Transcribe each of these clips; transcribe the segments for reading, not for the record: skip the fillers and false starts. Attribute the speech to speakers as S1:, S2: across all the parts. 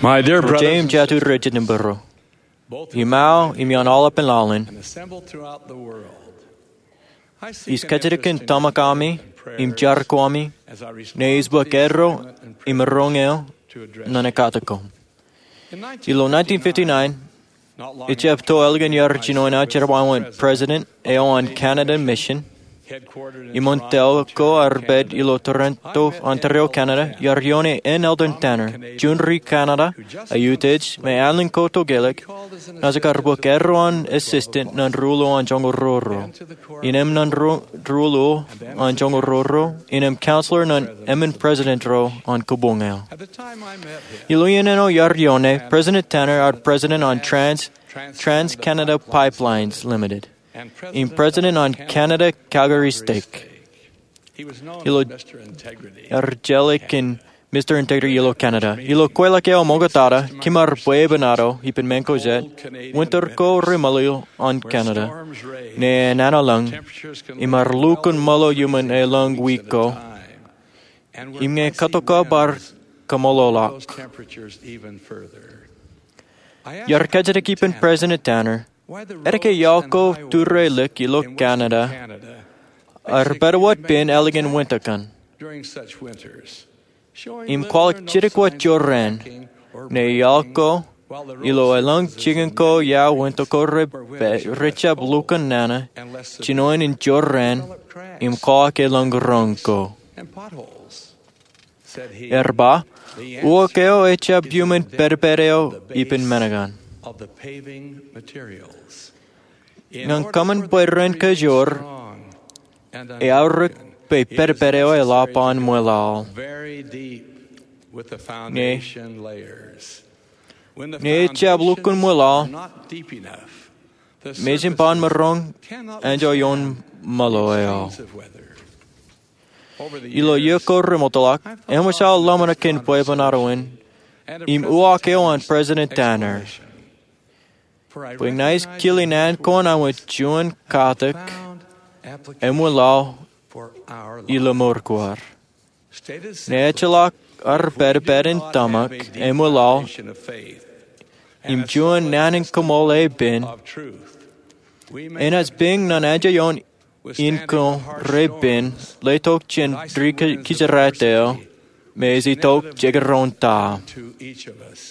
S1: My dear brothers
S2: Rojem
S1: and
S2: jatu
S1: sisters,
S2: rejit nembero.
S1: both
S2: Imau imion all up in Lalin.
S1: and assembled throughout the world, I seek
S2: Is
S1: an
S2: katerikin
S1: interest in your
S2: tamakami,
S1: faith and prayers
S2: im jarkwami,
S1: as I respond
S2: neis
S1: to the
S2: bakero,
S1: assignment and
S2: im
S1: privilege
S2: rongeo,
S1: to address
S2: nanakatako.
S1: you. In
S2: Ilo 1959,
S1: not long
S2: Ichep
S1: after
S2: to Elgin
S1: I
S2: Yar
S1: served
S2: Chinoina
S1: as
S2: Cherwawan President, Eo on Canada Mission,
S1: headquartered in
S2: Imontel
S1: Toronto,
S2: ko
S1: Ontario,
S2: arbed
S1: Canada,
S2: ilo Toronto, Ontario, Canada, Yarione en Eldon Tanner, Junri Canada, Ayutej, me Allen Koto Gaelic, Nazakarbuk Erwan assistant nan rulo on Jongo Roro, inem nan rulo on Jongo Roro, inem counselor nan emin president ro on Kubungel.
S1: At the time I met him,
S2: Iluyaneno Yarione, President Tanner, our president on Trans Canada Pipelines Limited.
S1: and
S2: In president on Canada Calgary Stake.
S1: he was known
S2: Ilo
S1: as Mr. Integrity.
S2: Argelic in Mr. Integrity Ilo Canada. Ilo Quelakeo Mogatara, Kimar Buebanado, Hipin Menko Jet, Winter Ko Rimalil on Canada.
S1: Storms rage,
S2: Ne Nanalung,
S1: temperatures can
S2: Imar Lukun Molo Human a long weeko,
S1: and we're
S2: Imne
S1: icy
S2: Katoka Bar
S1: winds
S2: Kamololak.
S1: those temperatures even further. I asked
S2: Yarkajata Keepin President Tanner.
S1: why the roads
S2: Erike
S1: and
S2: Yalko
S1: highways
S2: Ture Lik
S1: in
S2: Ilo
S1: Western
S2: Canada.
S1: Canada
S2: Arbetawat Bin Elegant Winterkan.
S1: during such winters, showing
S2: Im
S1: little
S2: qual
S1: or no
S2: chirikwat
S1: signs of
S2: joran,
S1: cracking or
S2: ne
S1: breaking,
S2: yalko,
S1: while the road
S2: ilo along
S1: surfaces
S2: chiganko
S1: in
S2: ya
S1: many
S2: wintoko
S1: places
S2: richab lukan nana,
S1: and less severe
S2: chinoin in joran,
S1: develop cracks
S2: im kwa ke langronko.
S1: and potholes, said he.
S2: Erba,
S1: The
S2: uokeo
S1: answer
S2: echab
S1: is
S2: human
S1: embedded
S2: perpereo
S1: in the
S2: ipin
S1: base
S2: menagan.
S1: of the paving materials. In
S2: Nang
S1: order
S2: kaman
S1: for
S2: boy
S1: them to
S2: ren
S1: remain
S2: kajor,
S1: strong and
S2: e auruk
S1: unbroken,
S2: pe
S1: it is
S2: perpereo e
S1: necessary
S2: lapan
S1: to go
S2: muelal.
S1: very deep with the foundation layers. When the
S2: Ne echab
S1: foundations
S2: lukun
S1: are
S2: muelal,
S1: not deep enough, the
S2: mejin pan
S1: surfaces
S2: marong,
S1: cannot
S2: anjo yon
S1: withstand
S2: maloeo.
S1: extremes of weather. Over the
S2: Ilo
S1: years,
S2: yoko remotolak,
S1: I've thought
S2: emusal
S1: often of this
S2: lamanakin puebanarowin,
S1: and of
S2: im
S1: President
S2: uakeo on
S1: Tanner's
S2: President Tanner.
S1: explanation. For I
S2: Pwing nais
S1: recognize
S2: kili
S1: that
S2: nan
S1: his
S2: kon
S1: words
S2: awit juan
S1: have
S2: katak,
S1: profound application
S2: emulau
S1: for our
S2: ila
S1: lives.
S2: morquar.
S1: Stated simply,
S2: Nechalak ar
S1: if we do
S2: berberin
S1: not
S2: tamak,
S1: have a deep
S2: emulau,
S1: foundation of faith and
S2: im
S1: a
S2: juan
S1: solid
S2: nanin
S1: system
S2: kumole bin,
S1: of truth, we may
S2: enas
S1: have
S2: bing nan ajayon
S1: withstanding
S2: inko
S1: the harsh
S2: rebin,
S1: storms,
S2: letok chen
S1: the icy
S2: drika
S1: winds of
S2: kizarateo,
S1: adversity,
S2: mezitok
S1: inevitably
S2: jegeronta.
S1: to each of us.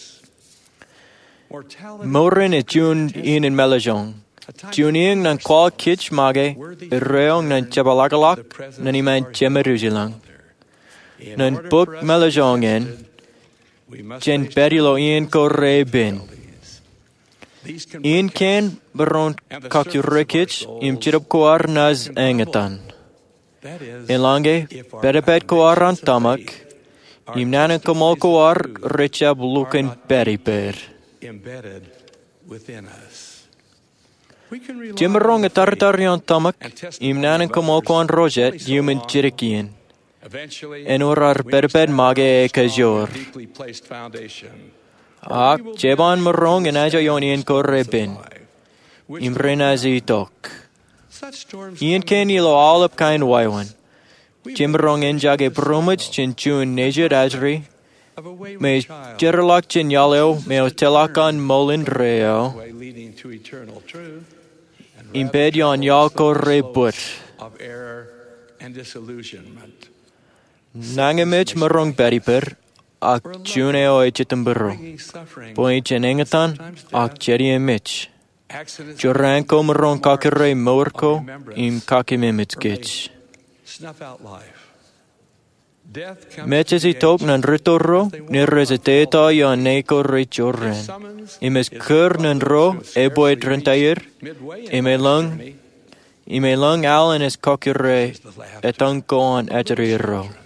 S1: Mortality
S2: Morin e
S1: is
S2: jun
S1: tested.
S2: in melajong.
S1: A time to
S2: Juning nan
S1: prove
S2: kwal
S1: ourselves
S2: kich mage,
S1: worthy
S2: reong nan
S1: to return to the
S2: jabalagalak,
S1: presence
S2: nan iman
S1: of our
S2: jemerujilang.
S1: Father. In
S2: Nan
S1: order
S2: book
S1: for us to be
S2: melajongin,
S1: tested, we must
S2: jen
S1: face
S2: berilo
S1: challenges
S2: in ko rebin.
S1: difficulties. These can
S2: In
S1: break
S2: ken
S1: us,
S2: baron
S1: and the
S2: kakurekich
S1: surface of our
S2: im
S1: souls
S2: chirap koar naz
S1: can crumble.
S2: engetan.
S1: That is,
S2: Ilange
S1: if our
S2: berepet koar an
S1: foundations of
S2: tamak,
S1: faith, our
S2: im nanan
S1: testimonies
S2: komal
S1: of
S2: koar
S1: truth,
S2: richab
S1: are
S2: luken
S1: not
S2: beriper.
S1: embedded within us. We can rely on
S2: Jimerong
S1: the
S2: et
S1: faith
S2: tartarion tamak,
S1: and testimony
S2: im nanan
S1: of
S2: komal
S1: others
S2: koan rojet
S1: only so
S2: human
S1: long.
S2: chirikian.
S1: Eventually,
S2: En orar
S1: we must
S2: berped
S1: have our
S2: mage
S1: own
S2: e
S1: strong
S2: kajor.
S1: and deeply placed foundation.
S2: Ak
S1: We will be
S2: jeban
S1: able to
S2: merong en ajo
S1: withstand
S2: yon
S1: the
S2: in
S1: storms of
S2: korrebin.
S1: life, which
S2: Im
S1: will
S2: renazi
S1: come.
S2: tok.
S1: Such storms
S2: Ian
S1: come
S2: ken
S1: in
S2: ilo all up kind waiwan.
S1: We may
S2: Jimerong
S1: be
S2: en
S1: faced
S2: jage
S1: with the
S2: brumage
S1: sorrow
S2: chin chun nejer azri.
S1: of a wayward
S2: Me
S1: child
S2: jerlak chin yaleo
S1: who
S2: me
S1: chooses to
S2: otelakan
S1: turn
S2: molin
S1: from the
S2: reo.
S1: pathway leading to eternal truth and rather
S2: Imped yon
S1: travels
S2: yalko
S1: the
S2: rebut.
S1: slopes of error and disillusionment.
S2: Nangamich merong beriper. Ak juneo echitumberu.
S1: Bringing suffering,
S2: Point jenengatan. Ak jeri emich.
S1: accidents,
S2: Joranko merong kakere
S1: of
S2: morko.
S1: remembrance,
S2: Im kakimimitsgich.
S1: snuff out life. Death comes
S2: Meches
S1: to
S2: i
S1: the
S2: tok
S1: aged
S2: nan ritorro.
S1: if they
S2: Ni
S1: walk on
S2: reziteta
S1: false
S2: yon
S1: ways.
S2: neko
S1: His
S2: rejoren.
S1: summons
S2: Imes
S1: is
S2: kur
S1: for
S2: nan
S1: those
S2: ro.
S1: who
S2: Eboy
S1: scarcely
S2: drentayer.
S1: reached midway in
S2: Ime
S1: life's
S2: lung.
S1: journey.
S2: Ime lung allen es kokure.
S1: This is the laughter
S2: Etanko on
S1: of little
S2: eteriro.
S1: children.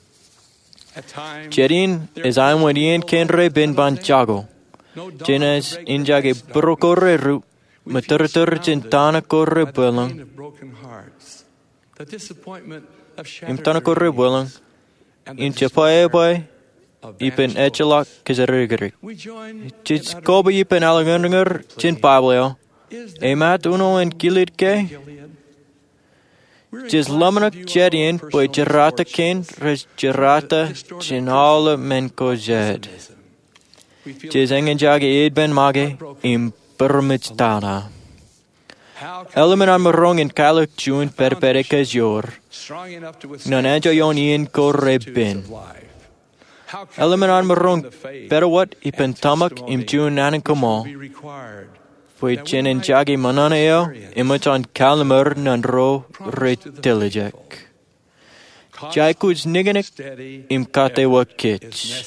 S1: At times,
S2: Jerin is I'm when yen kenre bin banchago.
S1: no dawn
S2: Jenes
S1: to break the
S2: injage
S1: dense darkness.
S2: brokorre ru.
S1: We feel
S2: Maturtur
S1: surrounded
S2: jintana korre
S1: by the pain
S2: bulang.
S1: of broken hearts, the disappointment of shattered
S2: Imtana korre bulang.
S1: dreams, and the
S2: In
S1: despair
S2: chapae boy.
S1: of
S2: Ipen
S1: vanished
S2: echelak
S1: hopes.
S2: kizarigari.
S1: We join
S2: Chits
S1: in
S2: kobe
S1: uttering
S2: ipen alagangar chin pableo.
S1: Is there
S2: Emat uno en kilitke.
S1: Gilead? We're
S2: Jis
S1: inclined
S2: lamanak
S1: to view our
S2: jedien
S1: own
S2: boi
S1: personal
S2: jarata ken
S1: misfortunes
S2: res jarata
S1: with a distorted
S2: chinala
S1: perspective
S2: menko
S1: of
S2: jed.
S1: pessimism.
S2: jes engen jage eed ben mage im permits tada. Elemen an marong in kaluk jun perperecas yor, nan anjo yon ien korre bin. Elemen an marong perawat ipen tamak im jun nanen kamo, fue chen en jage manana eo, imach an kalmer nan ro retilijek. Jaikuj nigenik im kate wakich.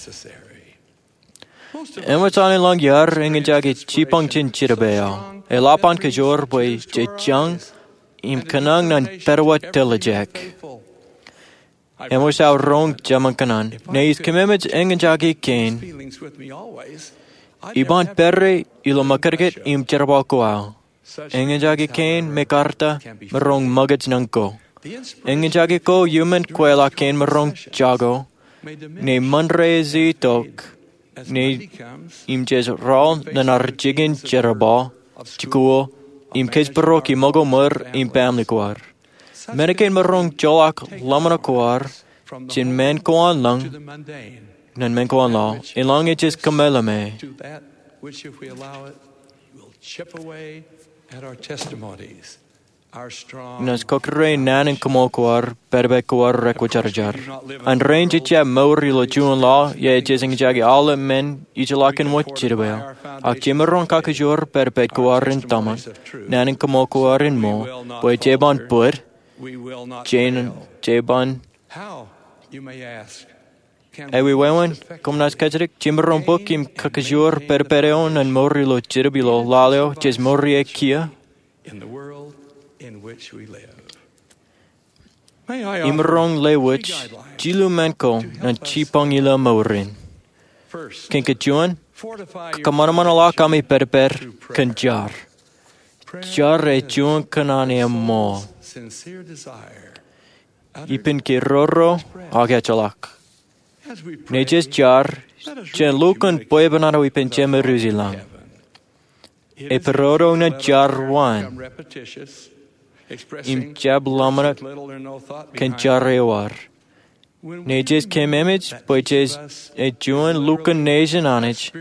S2: Imach an lang yar engen jage chipang chin chirabeo. Elapan kajor boy jejang im kanang nan perawat tilijek. Emos au rong jaman kanan. Neis kememej engen jage kain. Iban perre ilo makarget im cherabal koao. Engen jage kain mekarta merong magaj nangko. Engen jage ko yumen kwela kain merong jago. Ne manre zi tok. Ne im jes rol nanar jigin cherabal. Chikuo, im kesbero ki mogo mur im pamli kwar. Meneken merong jolak lamana kwar, chin men koan lang, nan men koan law, in lang it is kamela me. Nas kokre nanen kamo kwar, perbe kwar rekwacharjar. An range it ya mauri lo juan law, ye jesing jagi alle men, ijalakin wat chirabel. Ak jimeron kakajor perbe kwar in taman, nanen kamo kwar in mo, boy jeban bud, jeban. Ewi wewan, kom nas kajarik, jimeron book im kakajor perpereon and mauri lo chirabilo laleo, jes mauri e kia. Imrong lewich, jilu menko, nan chipong ila maurin. Kinkajuan, kamanamanala kami perper, kanjar. Jar e juan kanani mo. Ipin ki roro, agachalak. Nejes jar, jen lukan poebanaro ipin chemeruzilang. E peroro na jar wan. Im jab lamana kan jarewar. Nejes kem image, poiches e juan lukan nation anich.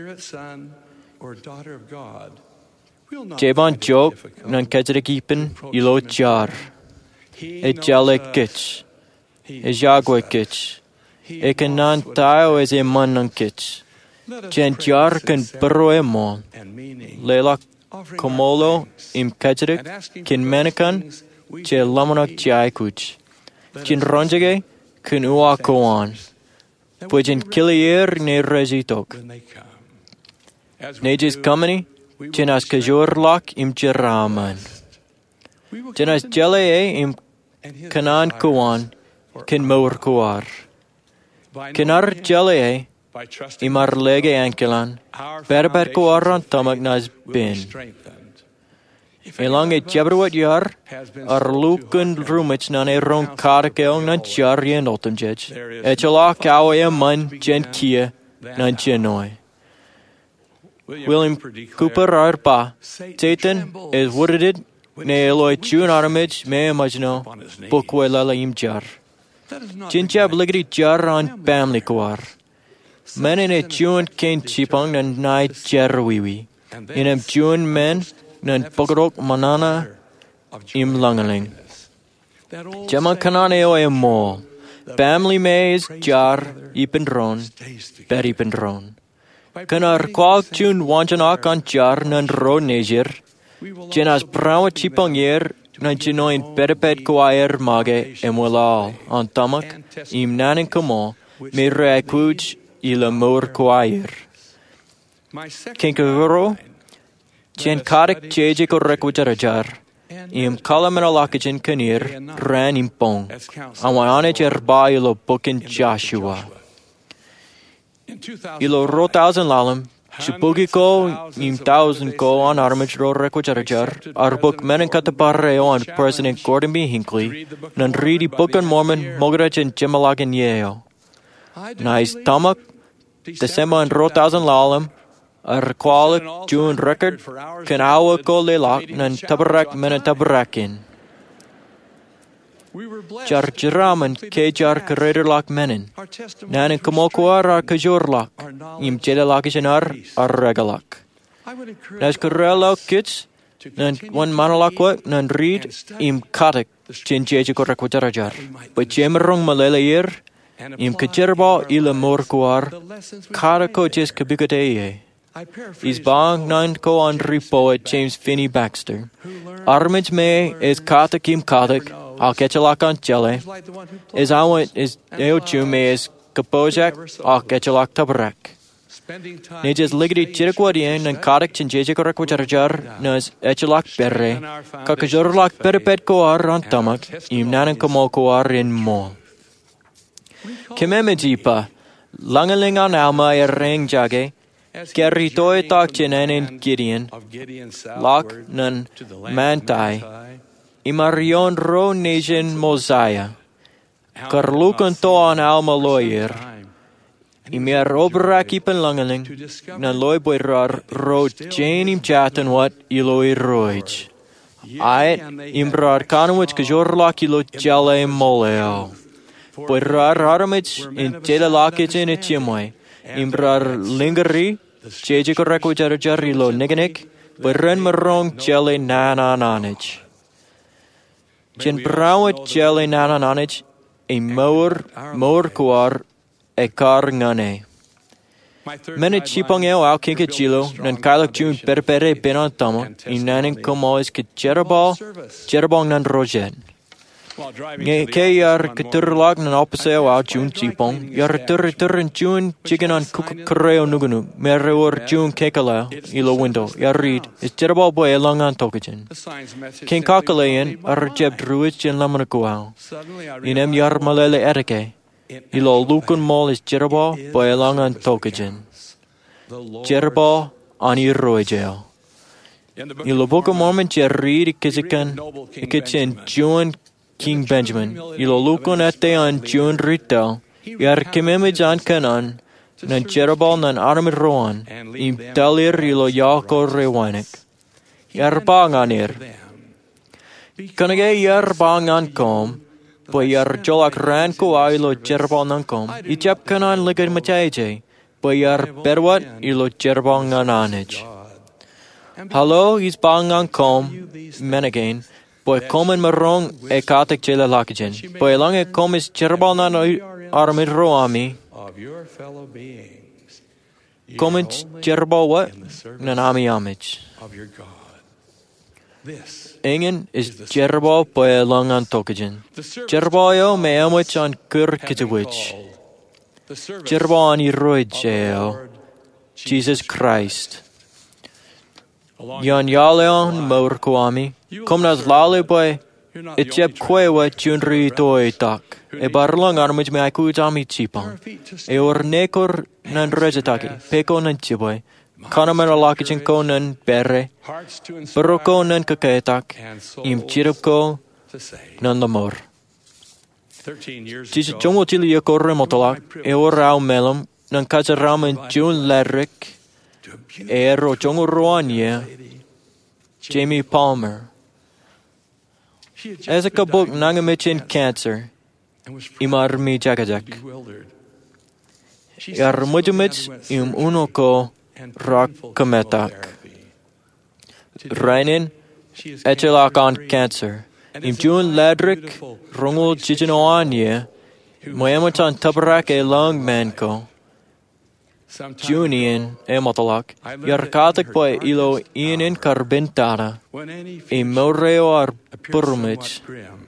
S2: Jeban jok nan kajarekipen ilo jar. E jale kich. E jagwe kich. E kan nan tayo es e man nan kich. Jen jar kan bro e mon. Lelak komolo im kajarik kin menakan che lamonak jai kuch. Kin ronjage kun ua koan. Pujen kilier ne rezitok. Nejes kamani jenas kajor lak im jeraman. Jenas jale e im kanan koan kin moor koar. Kinar jale e imar lege ankelan berber koaran tamak nas bin. Elang e jabrwat yar ar luken rumich nan e ron karkeong nan jar yen otemjej. Echala kawa e man jen kia nan jenoi. William Cooper arpa. Satan is wooded ne eloi chun armage me imagino bukwe lala im jar. Jinjab ligri jar on family koar. Men in a chun kain chipong nan nai jarwiwi. In a chun men nan pogrok manana im langaling. Jaman kanane o e mo. Family me is jar ipendron, ber ipendron. Kanar kwal chun wanjanak an jar nan ro nejer. Jenas brawa chipong yer nan chinoin perpet kwaer mage emwelal an tamak im nanin kamo me reakuj ila mor kwaer. Kinkavoro chen karik jeje ko rekwajarajar. Im kalamanalakajin kanir ran impong. Awane jerba ilo bukin Joshua. Ilo ro 1,000 lalam. Chupugi ko im 1,000 ko on armage ro rekwajarajar. Arbuk menen kataparreo on President Gordon B. Hinckley. Nan readi bukan Mormon mogarajan jemalagan yeo. Nais tamak. December and ro 1,000 lalam. Ar kwalik June record kan awa ko lelak nan tabarak mena tabarakin. jar jaraman ke jar kerederlak menen. Nanen kamokuar ar kajorlak, im jelalakishanar ar regalak. Nas kerelak kits, nan wan manalakwa, nan reed, im katak, chin jeje korakwajarajar. But jemerong malelayer, im kajerba ila morkuar, karako jes kabikateye. Is bang nan ko Andri poet James Finney Baxter. Armage me is katak im katak, al ketchalak jele. Is awant is eochume is kapojak, al ketchalak tabarak. Nijas ligidi chirikwadian and katak chinjeje korakwajarajar, nas echalak berre, kakajorlak perpet koar on tamak, im nanan kamokoar in mol. Kimemejipa, langaling an alma ring jage, Gerritoi tak jenen Gideon, lak nan mantai, imarion ro nation Mosiah, karlukan to an alma lawyer, imer obraki pen langeling, nan loy boirar ro janim jatan wat iloi roij. Ait imbrar kanwich kajorlak ilo jale moleo. Boirar haramich in jelalakich in itchimoy. Imbrar lingeri, jeje koreko jarjari lo niganik, beren merong jelle nanananich. Jen brawet jelle nanananich, e moor kuar, e kar ngane. Menet chipongeo au kinke jilo, nan kailak jun perpere benan tamo, in nanin komo is ke jerabong nan rojet. Ke yar keturlag nan opseo au jun chipong, yar turren jun chicken on kukureo nugunu, mereur jun kekala, ilo window, yar read, is jerabo boy along on tokajan. King kakalayan, ar jeb druid jen lamanakuao. Inem yar malele etike, ilo lukun mol is jerabo boy along on tokajan. Jerabo on iroijeo. Ilo book of Mormon jer read kizikan, ikichin jun King Benjamin, ilo lukon ete an jun ritel, yar kimimij an kanan, nan jerabal nan armid roan, im talir ilo yako rewanek. Yar bang anir. Kanage yar bang an kom, po yar jolak ran ko ilo jerabal nan kom, ijap kanan ligad mataje, po yar berwat ilo jerabal nan anij. Hello, is bang an kom, menagain, Boy komen merong e katek jela lakijen. Boy lang e komis cherbal nan armid roami. Komen cherbal wat? Nan ami amich. Ingen is cherbal boy lang an tokajen. Cherbal yo me amwich an kur kitawich. Cherbal an iroijeo. Jesus Christ. Yan yaleon mour kuami. Kom nas lale boy, it jeb kwewa junri toy tak. E barlang armij me aiku jami chipang. E or nekor nan rejetaki, peko nan chiboy. Kanaman alakichin ko nan berre. Baroko nan kaketak. Im chirupko nan lamor. Jis jongo chili yakorre motolak. E or rau melum nan kacharaman jun lerrik. E ro jongo roanye. Jamie Palmer. As a kabuk nangamichin cancer, imar mi jakajak. Yar mujumits uno ko rak kametak. Rainin echelak on cancer. Jun ladrik rungul chichinoanye, moyamachan tabarak e long manko. Junian emotalak, yar katak boy ilo in carbintana, e moreo ar purmich.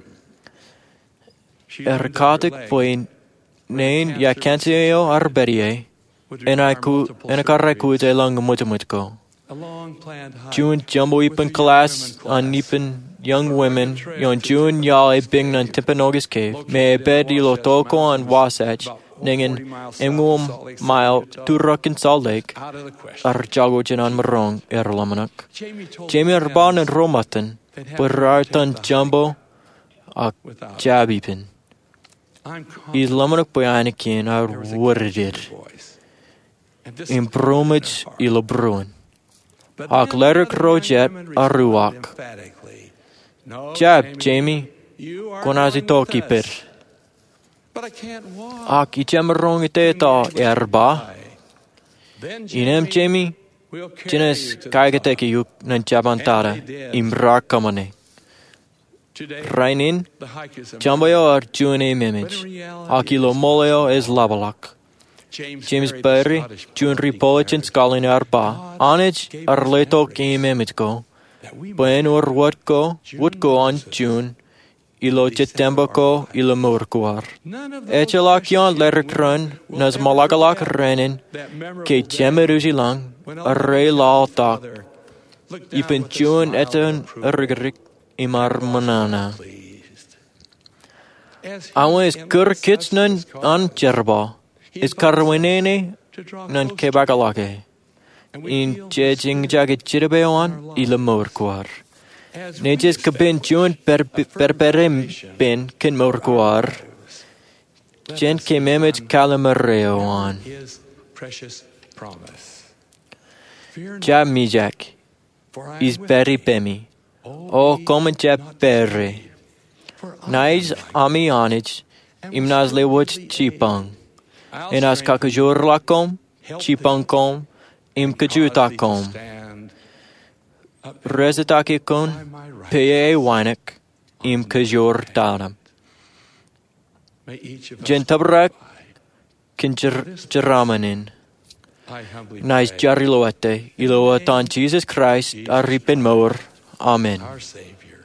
S2: Katak boy nain yakantio ar berie, en a carrecu de long mutamutko. June jumbo ipen class on nipen young women, yon June yal e bing nan timpanogus cave, me bed ilo toko on wasach. Ningen emgum mile turrakin Salt Lake ar jago jinan merong erlamanak. Jamie arban en romaten berartan jumbo ak jabipin. Is lamanak boyanikin ar worded. Impromage ilo bruin. Ak lerik rojet aruak. Jab, Jamie, Kunasi toki per.
S1: But I can't walk.
S2: Ak ichamarong ite to erba. Inem chemi. Jines kaigate ki yuk nan chabantara. Imrakamane. Rainin. Jambayo ar june mimich. Akilo moleo is labalak. James Berry, Junri Polichin Skalin Arba, Anich Arleto Kimimiko, Buen or would go on June, Ilo Chitembako, Ilo Murkuar. Echelakion Lerikron, Nas Malagalak Renin, Ke Chemeruzi Lang, a Ray Law Talk, Ipin June etan Rigerik Imar Manana. Awes Kurkitsnan on Jerba. Is Karwenene nan kebagalake. In judging jagged chirabeon, ila morquar. Nejes kabin jun perperem bin kin morquar. Jen ke memit calamareo on. Jab mi jack. Is berry bemi. O common jab berry. Nais ami onich. Imnaz lewut chipang. Inas kakajur lakom, chipangkom, imkajutakom. Rezitakikon, peye winek, imkajur dadam. Jentabrak, kinjaramanin. Nice jariloete, iloatan Jesus Christ, aripin moor. Amen.